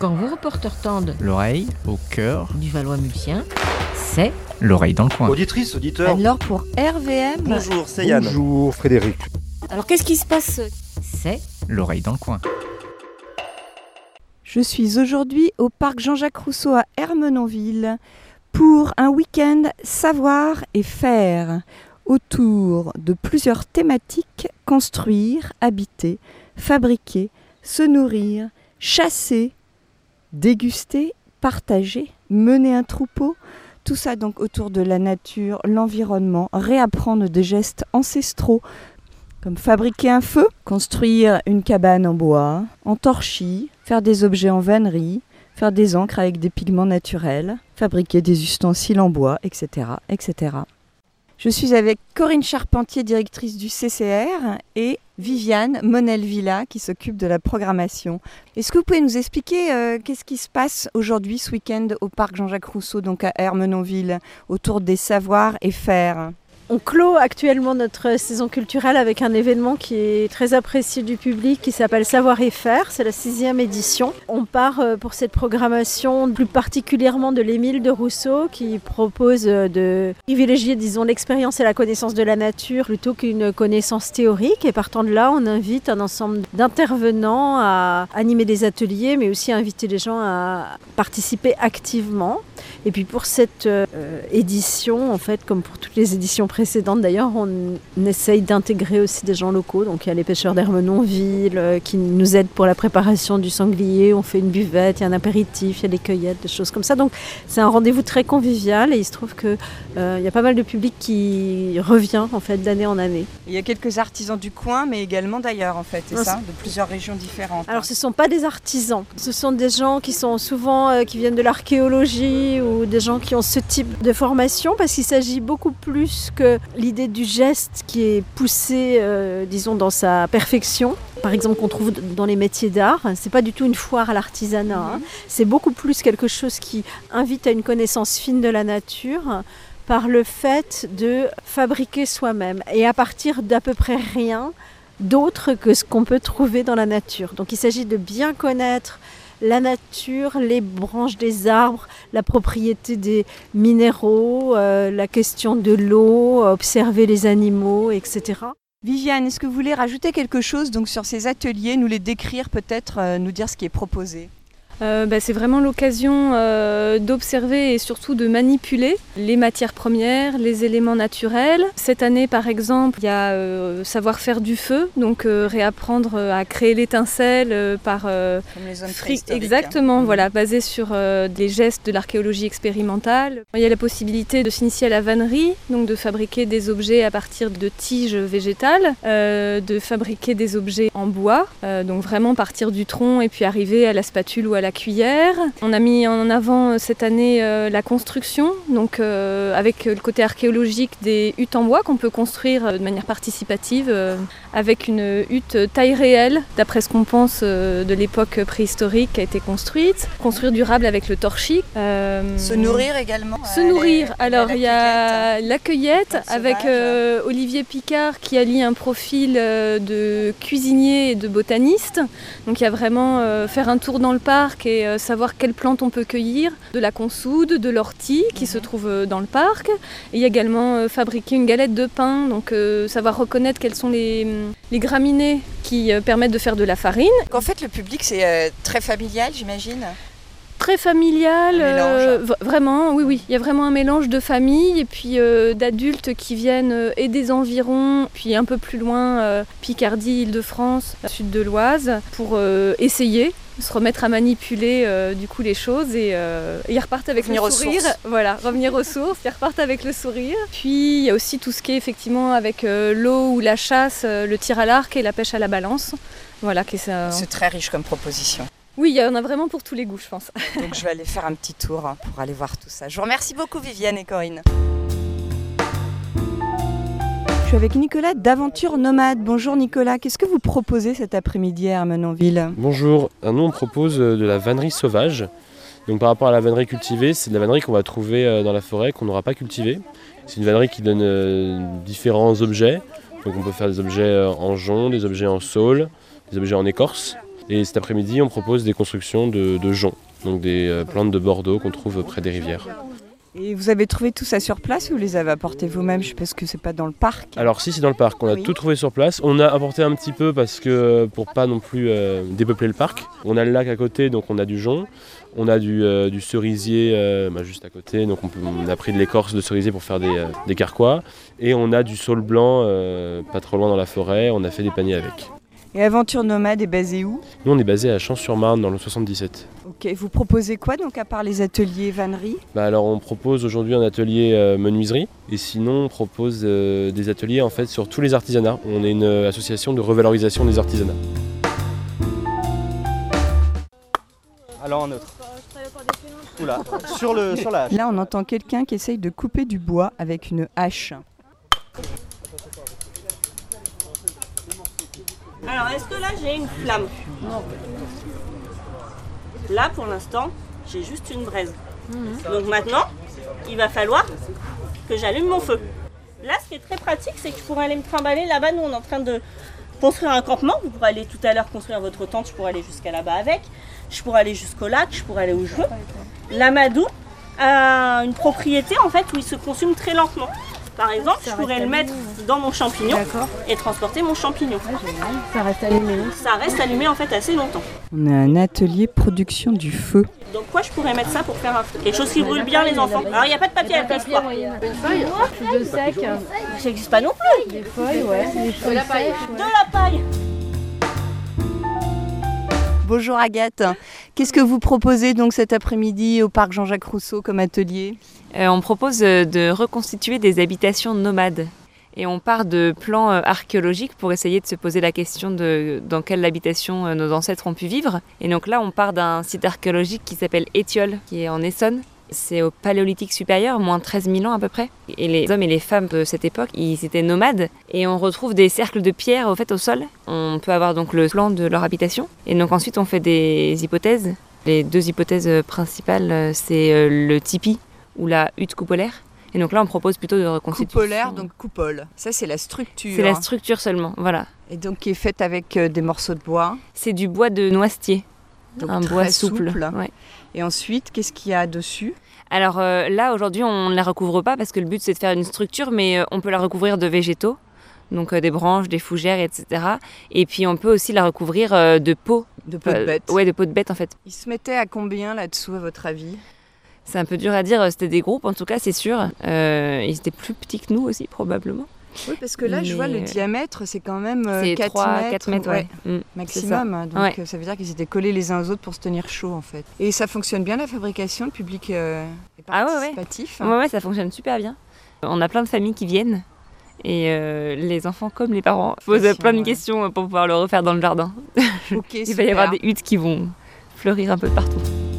Quand vos reporters tendent l'oreille au cœur du Valois-Mulsien, c'est l'oreille dans le coin. Auditrice, auditeur. Alors pour RVM. Bonjour, c'est Yann. Bonjour Frédéric. Alors qu'est-ce qui se passe ? c'est L'oreille dans le coin. Je suis aujourd'hui au parc Jean-Jacques Rousseau à Ermenonville pour un week-end savoir et faire autour de plusieurs thématiques: construire, habiter, fabriquer, se nourrir, chasser, déguster, partager, mener un troupeau. Tout ça donc autour de la nature, l'environnement, réapprendre des gestes ancestraux comme fabriquer un feu, construire une cabane en bois, en torchis, faire des objets en vannerie, faire des encres avec des pigments naturels, fabriquer des ustensiles en bois, etc., etc. Je suis avec Corinne Charpentier, directrice du CCR, et Viviane Monel-Villa, qui s'occupe de la programmation. Est-ce que vous pouvez nous expliquer qu'est-ce qui se passe aujourd'hui, ce week-end, au parc Jean-Jacques Rousseau, donc à Ermenonville, autour des savoirs et faire ? On clôt actuellement notre saison culturelle avec un événement qui est très apprécié du public, qui s'appelle Savoir et Faire. C'est la 6e édition. On part pour cette programmation plus particulièrement de l'Émile de Rousseau, qui propose de privilégier, disons, l'expérience et la connaissance de la nature plutôt qu'une connaissance théorique. Et partant de là, on invite un ensemble d'intervenants à animer des ateliers, mais aussi à inviter les gens à participer activement. Et puis pour cette édition, en fait, comme pour toutes les éditions précédentes d'ailleurs, on essaye d'intégrer aussi des gens locaux. Donc il y a les pêcheurs d'Ermenonville qui nous aident pour la préparation du sanglier. On fait une buvette, il y a un apéritif, il y a des cueillettes, des choses comme ça. Donc c'est un rendez-vous très convivial et il se trouve qu'il y a pas mal de public qui revient en fait d'année en année. Il y a quelques artisans du coin, mais également d'ailleurs en fait, c'est ça, de plusieurs régions différentes. Alors ce ne sont pas des artisans, ce sont des gens qui sont souvent qui viennent de l'archéologie ou des gens qui ont ce type de formation, parce qu'il s'agit beaucoup plus que l'idée du geste qui est poussée, disons, dans sa perfection. Par exemple, qu'on trouve dans les métiers d'art, c'est pas du tout une foire à l'artisanat. C'est beaucoup plus quelque chose qui invite à une connaissance fine de la nature par le fait de fabriquer soi-même et à partir d'à peu près rien d'autre que ce qu'on peut trouver dans la nature. Donc il s'agit de bien connaître la nature, les branches des arbres, la propriété des minéraux, la question de l'eau, observer les animaux, etc. Viviane, est-ce que vous voulez rajouter quelque chose donc, sur ces ateliers, nous les décrire peut-être, nous dire ce qui est proposé ? C'est vraiment l'occasion d'observer et surtout de manipuler les matières premières, les éléments naturels. Cette année, par exemple, il y a savoir faire du feu, donc réapprendre à créer l'étincelle par comme les zones préhistoriques. Exactement, voilà, basé sur des gestes de l'archéologie expérimentale. Il y a la possibilité de s'initier à la vannerie, donc de fabriquer des objets à partir de tiges végétales, de fabriquer des objets en bois, donc vraiment partir du tronc et puis arriver à la spatule ou à la cuillère. On a mis en avant cette année la construction, donc avec le côté archéologique des huttes en bois qu'on peut construire de manière participative avec une hutte taille réelle, d'après ce qu'on pense de l'époque préhistorique qui a été construite. Construire durable avec le torchis. Se nourrir également. Se nourrir. Alors il y a la cueillette avec Olivier Picard qui allie un profil de cuisinier et de botaniste. Donc il y a vraiment faire un tour dans le parc et savoir quelles plantes on peut cueillir, de la consoude, de l'ortie qui se trouve dans le parc. Et il y a également fabriquer une galette de pain, donc savoir reconnaître quelles sont les graminées qui permettent de faire de la farine. Donc en fait le public c'est très familial, j'imagine. Très familial, vraiment, oui, il y a vraiment un mélange de famille et puis d'adultes qui viennent et des environs, puis un peu plus loin, Picardie, Île-de-France, sud de l'Oise, pour essayer, se remettre à manipuler du coup les choses et ils repartent avec le sourire. Voilà, revenir aux sources, ils repartent avec le sourire. Puis il y a aussi tout ce qui est effectivement avec l'eau ou la chasse, le tir à l'arc et la pêche à la balance. Voilà, c'est très riche comme proposition. Oui, il y en a vraiment pour tous les goûts, je pense. Donc je vais aller faire un petit tour pour aller voir tout ça. Je vous remercie beaucoup Viviane et Corinne. Je suis avec Nicolas d'Aventure Nomade. Bonjour Nicolas, qu'est-ce que vous proposez cet après-midi à Ermenonville ? Bonjour, nous on propose de la vannerie sauvage. Donc par rapport à la vannerie cultivée, c'est de la vannerie qu'on va trouver dans la forêt, qu'on n'aura pas cultivée. C'est une vannerie qui donne différents objets. Donc on peut faire des objets en jonc, des objets en saule, des objets en écorce. Et cet après-midi, on propose des constructions de joncs, donc des plantes de Bordeaux qu'on trouve près des rivières. Et vous avez trouvé tout ça sur place ou vous les avez apportés vous-même? Je suppose que c'est pas dans le parc. Alors si, c'est dans le parc, on a tout trouvé sur place. On a apporté un petit peu parce que pour pas non plus dépeupler le parc. On a le lac à côté, donc on a du jonc. On a du cerisier juste à côté, donc on a pris de l'écorce de cerisier pour faire des carquois. Et on a du saule blanc pas trop loin dans la forêt, on a fait des paniers avec. Et Aventure Nomade est basée où? Nous on est basé à Champs-sur-Marne dans le 77. Ok, vous proposez quoi donc à part les ateliers vannerie? Alors on propose aujourd'hui un atelier menuiserie et sinon on propose des ateliers en fait sur tous les artisanats. On est une association de revalorisation des artisanats. Alors en neutre. Oula, sur la hache. Là on entend quelqu'un qui essaye de couper du bois avec une hache. Alors, est-ce que là, j'ai une flamme? Non. Là, pour l'instant, j'ai juste une braise. Donc maintenant, il va falloir que j'allume mon feu. Là, ce qui est très pratique, c'est que je pourrais aller me trimballer là-bas. Nous, on est en train de construire un campement. Vous pourrez aller tout à l'heure construire votre tente. Je pourrais aller jusqu'à là-bas avec. Je pourrais aller jusqu'au lac. Je pourrais aller où je veux. L'amadou a une propriété, en fait, où il se consume très lentement. Par exemple, je pourrais le mettre dans mon champignon et transporter mon champignon. Ça reste allumé. Ça reste allumé en fait assez longtemps. On a un atelier production du feu. Donc quoi, je pourrais mettre ça pour faire un feu? Quelque chose qui brûle bien les enfants. Alors il n'y a pas de papier à la place quoi. Une feuille, de sec. Ça n'existe pas non plus. Des feuilles, ouais. De la paille. De la paille. Bonjour Agathe, qu'est-ce que vous proposez donc cet après-midi au parc Jean-Jacques Rousseau comme atelier? On propose de reconstituer des habitations nomades. Et on part de plans archéologiques pour essayer de se poser la question de dans quelle habitation nos ancêtres ont pu vivre. Et donc là, on part d'un site archéologique qui s'appelle Étiole, qui est en Essonne. C'est au Paléolithique supérieur, moins 13 000 ans à peu près. Et les hommes et les femmes de cette époque, ils étaient nomades. Et on retrouve des cercles de pierre au sol. On peut avoir donc le plan de leur habitation. Et donc ensuite, on fait des hypothèses. Les deux hypothèses principales, c'est le tipi ou la hutte coupolaire. Et donc là, on propose plutôt de reconstituer. Coupolaire, donc coupole. Ça, c'est la structure. C'est la structure seulement, voilà. Et donc qui est faite avec des morceaux de bois. C'est du bois de noisetier. Donc un très bois souple. Ouais. Et ensuite, qu'est-ce qu'il y a dessus? Alors là, aujourd'hui, on ne la recouvre pas parce que le but, c'est de faire une structure, mais on peut la recouvrir de végétaux, donc des branches, des fougères, etc. Et puis, on peut aussi la recouvrir de peaux. De peaux de bêtes. Ouais, de peaux de bêtes, en fait. Ils se mettaient à combien là-dessous, à votre avis? C'est un peu dur à dire, c'était des groupes, en tout cas, c'est sûr. Ils étaient plus petits que nous aussi, probablement. Oui, parce que là, je vois le diamètre, c'est quand même 4 mètres ouais, maximum. Donc ça veut dire qu'ils étaient collés les uns aux autres pour se tenir chaud, en fait. Et ça fonctionne bien, la fabrication, le public est participatif. Ouais, ça fonctionne super bien. On a plein de familles qui viennent. Et les enfants comme les parents posent plein de questions pour pouvoir le refaire dans le jardin. Okay, il va y avoir des huttes qui vont fleurir un peu partout.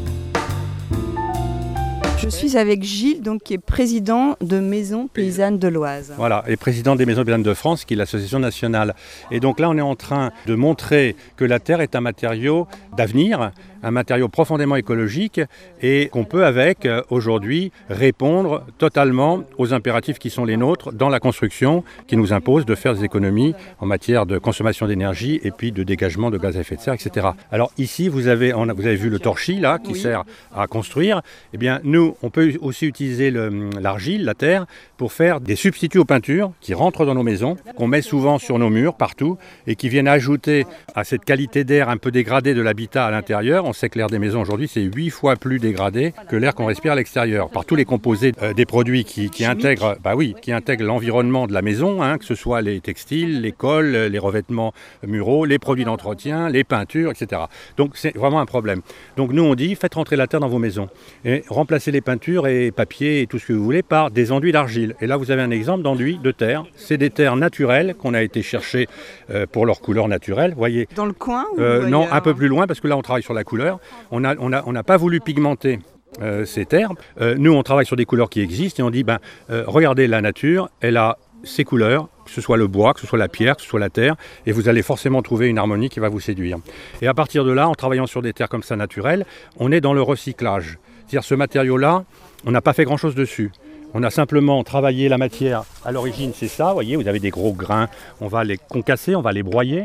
Je suis avec Gilles, donc, qui est président de Maisons Paysannes de l'Oise. Voilà, et président des Maisons Paysannes de France, qui est l'association nationale. Et donc là, on est en train de montrer que la terre est un matériau d'avenir, un matériau profondément écologique et qu'on peut avec, aujourd'hui, répondre totalement aux impératifs qui sont les nôtres dans la construction, qui nous impose de faire des économies en matière de consommation d'énergie et puis de dégagement de gaz à effet de serre, etc. Alors ici, vous avez vu le torchis, là, qui sert à construire. Eh bien, nous, on peut aussi utiliser l'argile, la terre, pour faire des substituts aux peintures qui rentrent dans nos maisons, qu'on met souvent sur nos murs, partout, et qui viennent ajouter à cette qualité d'air un peu dégradée de l'habitat à l'intérieur. On sait que l'air des maisons aujourd'hui, c'est 8 fois plus dégradé que l'air qu'on respire à l'extérieur, par tous les composés des produits qui intègrent l'environnement de la maison, que ce soit les textiles, les cols, les revêtements muraux, les produits d'entretien, les peintures, etc. Donc c'est vraiment un problème. Donc nous, on dit, faites rentrer la terre dans vos maisons et remplacez les peintures et papier et tout ce que vous voulez par des enduits d'argile. Et là, vous avez un exemple d'enduit de terre. C'est des terres naturelles qu'on a été chercher pour leur couleur naturelle. Voyez. Dans le coin non, un peu plus loin, parce que là, on travaille sur la couleur. On n'a pas voulu pigmenter ces terres. Nous, on travaille sur des couleurs qui existent et on dit, regardez la nature, elle a ses couleurs, que ce soit le bois, que ce soit la pierre, que ce soit la terre, et vous allez forcément trouver une harmonie qui va vous séduire. Et à partir de là, en travaillant sur des terres comme ça naturelles, on est dans le recyclage. C'est-à-dire ce matériau-là, on n'a pas fait grand-chose dessus. On a simplement travaillé la matière. À l'origine, c'est ça, vous voyez, vous avez des gros grains, on va les concasser, on va les broyer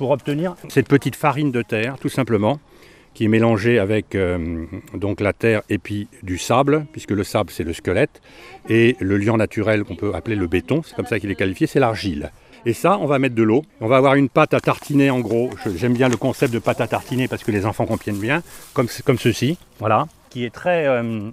pour obtenir cette petite farine de terre, tout simplement, qui est mélangée avec donc la terre et puis du sable, puisque le sable c'est le squelette, et le liant naturel qu'on peut appeler le béton, c'est comme ça qu'il est qualifié, c'est l'argile. Et ça, on va mettre de l'eau. On va avoir une pâte à tartiner en gros. J'aime bien le concept de pâte à tartiner parce que les enfants comprennent bien, comme ceci, voilà, qui est très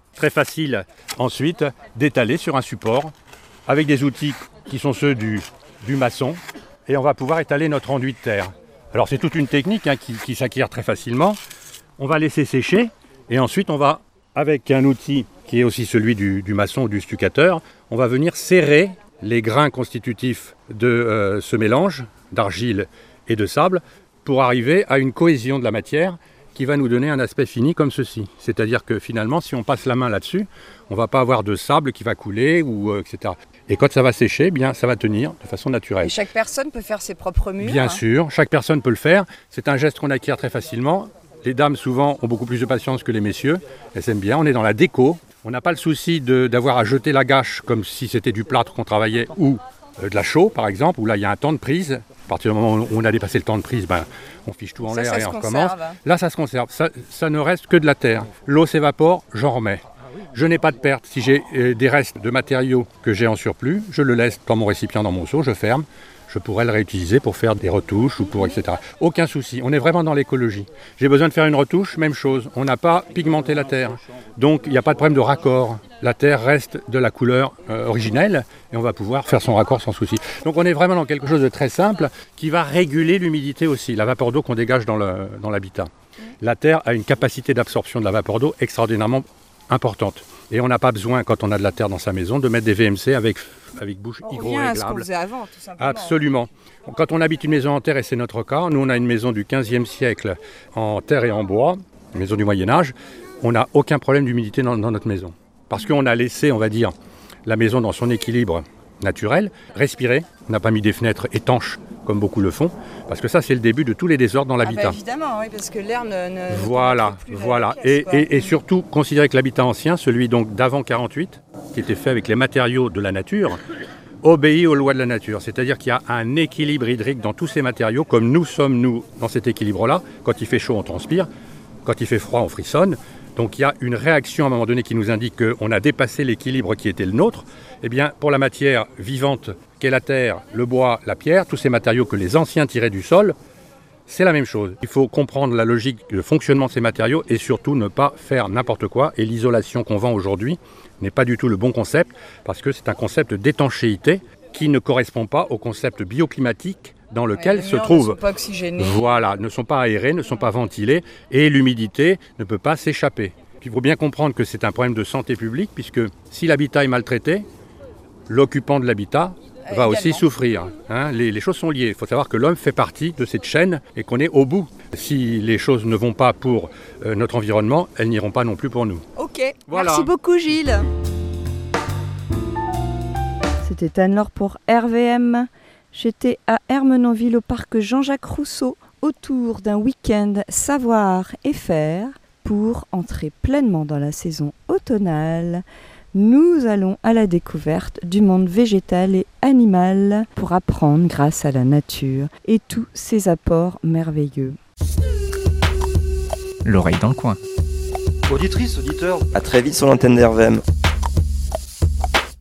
facile ensuite d'étaler sur un support avec des outils qui sont ceux du maçon. Et on va pouvoir étaler notre enduit de terre. Alors c'est toute une technique qui s'acquiert très facilement. On va laisser sécher et ensuite on va, avec un outil qui est aussi celui du maçon ou du stuccateur, on va venir serrer les grains constitutifs de ce mélange d'argile et de sable pour arriver à une cohésion de la matière qui va nous donner un aspect fini comme ceci. C'est-à-dire que finalement, si on passe la main là-dessus, on ne va pas avoir de sable qui va couler, etc. Et quand ça va sécher, bien, ça va tenir de façon naturelle. Et chaque personne peut faire ses propres murs. Bien sûr, chaque personne peut le faire. C'est un geste qu'on acquiert très facilement. Les dames, souvent, ont beaucoup plus de patience que les messieurs. Elles aiment bien. On est dans la déco. On n'a pas le souci d'avoir à jeter la gâche comme si c'était du plâtre qu'on travaillait ou de la chaux, par exemple, où là, il y a un temps de prise. À partir du moment où on a dépassé le temps de prise, on fiche tout en l'air et on recommence. Là, ça se conserve. Ça ne reste que de la terre. L'eau s'évapore, j'en remets. Je n'ai pas de perte. Si j'ai des restes de matériaux que j'ai en surplus, je le laisse dans mon récipient, dans mon seau, je ferme. Je pourrais le réutiliser pour faire des retouches ou pour etc. Aucun souci, on est vraiment dans l'écologie. J'ai besoin de faire une retouche, même chose. On n'a pas pigmenté la terre, donc il n'y a pas de problème de raccord. La terre reste de la couleur originelle et on va pouvoir faire son raccord sans souci. Donc on est vraiment dans quelque chose de très simple qui va réguler l'humidité aussi, la vapeur d'eau qu'on dégage dans l'habitat. La terre a une capacité d'absorption de la vapeur d'eau extraordinairement importante. Et on n'a pas besoin, quand on a de la terre dans sa maison, de mettre des VMC avec bouche hydro-réglable. On revient à ce qu'on faisait avant, tout simplement. Absolument. Quand on habite une maison en terre, et c'est notre cas, nous on a une maison du 15e siècle en terre et en bois, une maison du Moyen-Âge, on n'a aucun problème d'humidité dans notre maison. Parce qu'on a laissé, on va dire, la maison dans son équilibre naturel, respirer. On n'a pas mis des fenêtres étanches, comme beaucoup le font, parce que ça, c'est le début de tous les désordres dans l'habitat. Évidemment, oui, parce que l'air ne voilà. Pièce, et surtout, considérer que l'habitat ancien, celui donc d'avant 48, qui était fait avec les matériaux de la nature, obéit aux lois de la nature. C'est-à-dire qu'il y a un équilibre hydrique dans tous ces matériaux, comme nous sommes, nous, dans cet équilibre-là. Quand il fait chaud, on transpire. Quand il fait froid, on frissonne. Donc il y a une réaction à un moment donné qui nous indique qu'on a dépassé l'équilibre qui était le nôtre. Eh bien, pour la matière vivante qu'est la terre, le bois, la pierre, tous ces matériaux que les anciens tiraient du sol, c'est la même chose. Il faut comprendre la logique de fonctionnement de ces matériaux et surtout ne pas faire n'importe quoi. Et l'isolation qu'on vend aujourd'hui n'est pas du tout le bon concept parce que c'est un concept d'étanchéité qui ne correspond pas au concept bioclimatique dans lequel se trouvent. Ne sont pas oxygénés. Voilà, ne sont pas aérés, ne sont pas ventilés et l'humidité ne peut pas s'échapper. Il faut bien comprendre que c'est un problème de santé publique puisque si l'habitat est maltraité, l'occupant de l'habitat va aussi souffrir. Les choses sont liées. Il faut savoir que l'homme fait partie de cette chaîne et qu'on est au bout. Si les choses ne vont pas pour notre environnement, elles n'iront pas non plus pour nous. Ok, voilà. Merci beaucoup Gilles. C'était Anne-Laure pour RVM. J'étais à Ermenonville au parc Jean-Jacques Rousseau autour d'un week-end savoir et faire pour entrer pleinement dans la saison automnale. Nous allons à la découverte du monde végétal et animal pour apprendre grâce à la nature et tous ses apports merveilleux. L'oreille dans le coin. Auditrice, auditeur, à très vite sur l'antenne d'RVM.